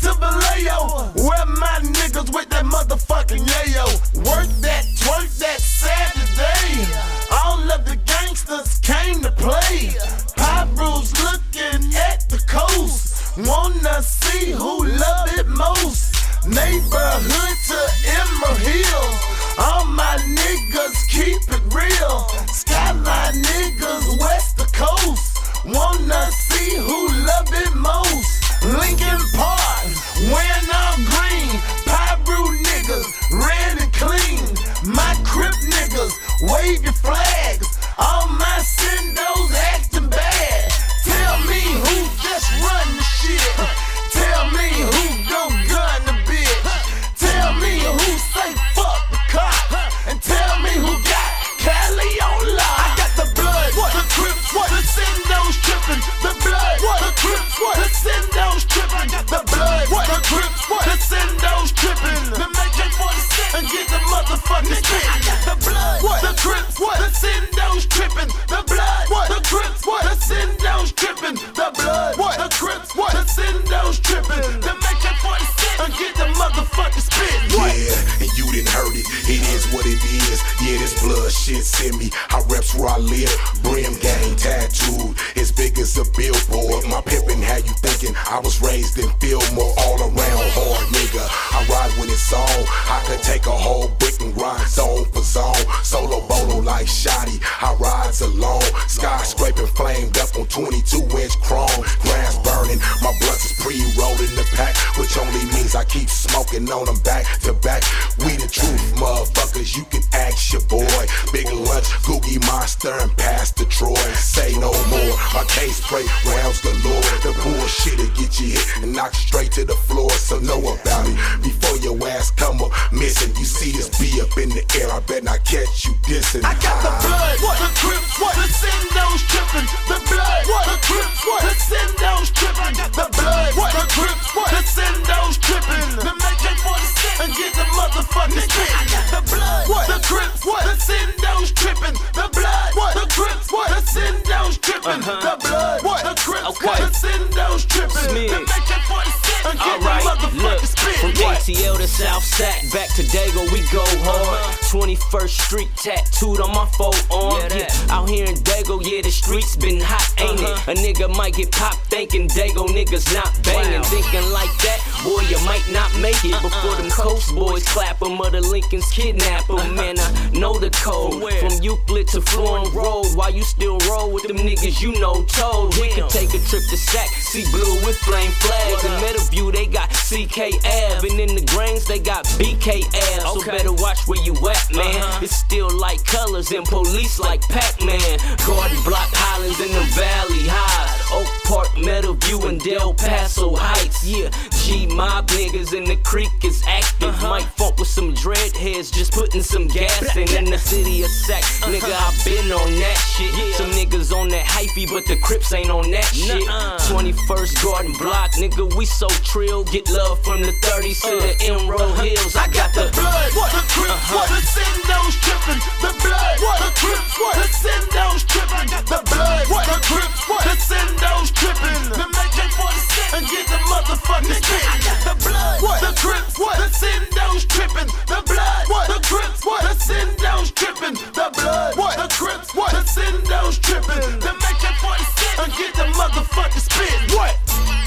to Vallejo, where my niggas with that motherfucking yayo. Work that, twerk that Saturday. All of the gangsters came to play. Pyrus looking at the coast, wanna see who love it most. Neighborhood to Emerald Hills, all my niggas keep it real. Skyline niggas west the coast, wanna see who love it most. Lincoln Park, wearing all green. Pyro niggas, red and clean. My Crip niggas, wave your flags. All my Cindos acting bad. Tell me who just run the shit. Tell me who go gun the bitch. Tell me who say fuck the cop. And tell me who got Cali on lock. I got the blood, the Crips, the Cindos trippin'. The blood, the Crips, the Cindos trippin'. The blood, the Crips, the Cindos trippin'. The AK-47 and get the motherfucking spit. The blood, the Crips, the Cindos trippin'. The blood, the Crips, the Cindos trippin'. The blood, the Crips, the Cindos trippin'. The AK-47 and get the motherfucking spit. Yeah, and you didn't heard it. It is what it is. Yeah, this blood shit send me. I reps where I live. Brim gang tattooed as big as a billboard. My pimpin' had you thinking I was raised in Fillmore. All around hard nigga. I ride when it's on. I could take a whole brick and grind zone for zone. Solo bolo like Shotty. I rides alone. Skyscraping flamed up on 22-inch chrome. Grass burning. My blunts is pre-rolled in the pack, which only means I keep smoking on them back to back. We the truth, motherfuckers. You can ask your boy. Big lunch, Googie Monster, and Pastor Troy. Say no more. My case spray rounds the Lord. The bullshit'll get you hit and knock straight to the floor. So know about it before your ass come up missing. You see this B up in the air, I bet not catch you dissing. I got the blood, the Crips, the Cindos trippin'. The blood, the Crips, the Cindos trippin'. The blood, the Crips, the Cindos trippin'. The AK-47 and get the motherfucking spit. The blood, the Crips, the Cindos trippin'. The blood, the Crips, the Cindos trippin'. The blood, the Crips, the Cindos trippin'. The AK-47 and get the motherfucking spit. From ATL to South Sac, back to Dago, we go hard. 21st Street tattooed on my forearm. Yeah, out here in Dago, yeah, the streets been hot, ain't it? A nigga might get popped thinking Dago niggas not banging. Thinking like that, boy, you might not make it. Before them Coast boys clap 'em or the Lincolns kidnap 'em. Man, I know the code. From Euclid to Florence Road, while you still roll with them niggas you know told. We could take a trip to Sac, see blue with flame flags. In Meadowview, they got CK Ave, and in the Grange, they got BK Ave. So better watch where you at, man. It's still like colors and police like Pac-Man. Garden Block Highlands in the Valley High, Oak Park, Meadowview, and Del Paso Heights. Yeah, G-Mob niggas in the creek is active. Might funk with some dreadheads, just putting some gas in the city of Sac. Nigga, I been on that shit. Some niggas on that hyphy, but the Crips ain't on that shit. 21st Garden Block, nigga, we so trill. Get love from the 30s to the Emerald Hills. I got the blood, the Crips, the Cindos trippin'. The blood, the Crips, the Cindos trippin'. The blood, the Crips, the Cindos trippin'. The AK-47 and get the motherfucking spit. The blood, the Crips, the Cindos trippin'. The blood, the Crips, the Cindos trippin'. The blood, the Crips, the Cindos trippin'. The AK-47 and get the motherfucking spit. What?